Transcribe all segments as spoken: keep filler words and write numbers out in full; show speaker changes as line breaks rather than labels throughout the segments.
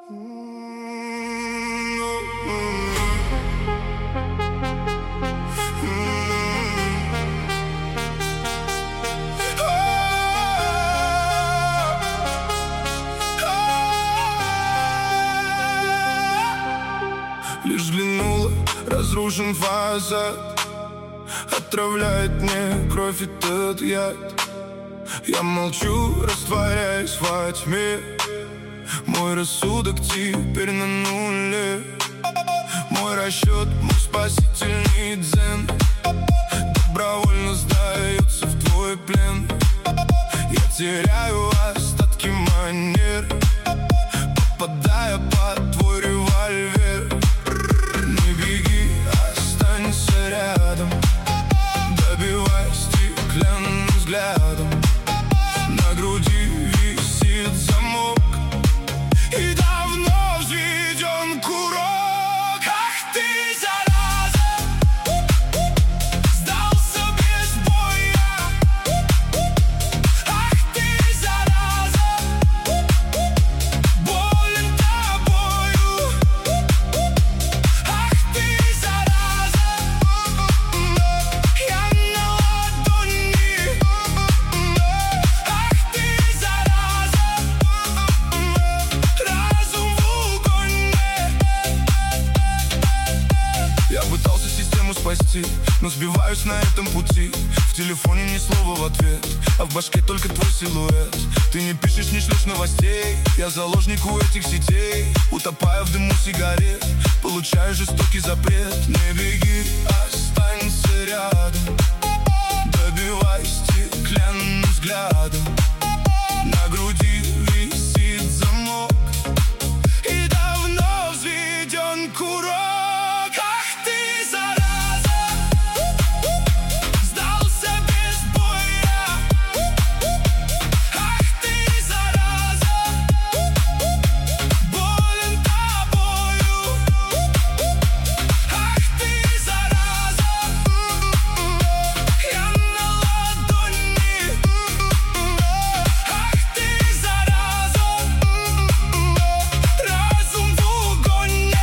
Лишь взглянула, разрушен фасад, отравляет мне кровь этот яд. Я молчу, растворяюсь во тьме. Мой рассудок теперь на нуле. Мой расчет, мой спасительный дзен добровольно сдается в твой плен. Я теряю остатки манер, попадая под твой револьвер. Не беги, останься рядом, добивай стеклянным взглядом. На груди висит замок, и давно взведен курок. Ах ты, зараза, сдался без боя. Ах ты, зараза, болен тобою. Ах ты, зараза, я на ладони. Ах ты, зараза, разум в угоне. Я пытался систему спасти, но сбиваюсь на этом пути. В телефоне ни слова в ответ, а в башке только твой силуэт. Ты не пишешь, не шлешь новостей, я заложник у этих сетей. Утопаю в дыму сигарет, получаю жестокий запрет. Не беги, останься рядом, добивай стеклянным взглядом. На груди висит замок, и давно взведен курок. Ах ты, зараза, сдался без боя. Ах ты, зараза, болен тобою. Ах ты, зараза, я на ладони. Ах ты, зараза, разум в угоне.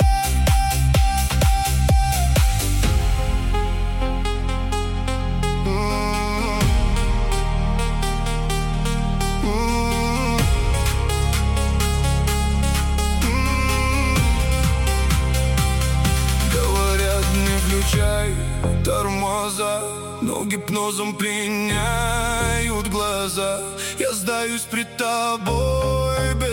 Говорят, не включай тормоза, но гипнозом пленяют глаза. Я сдаюсь пред тобой без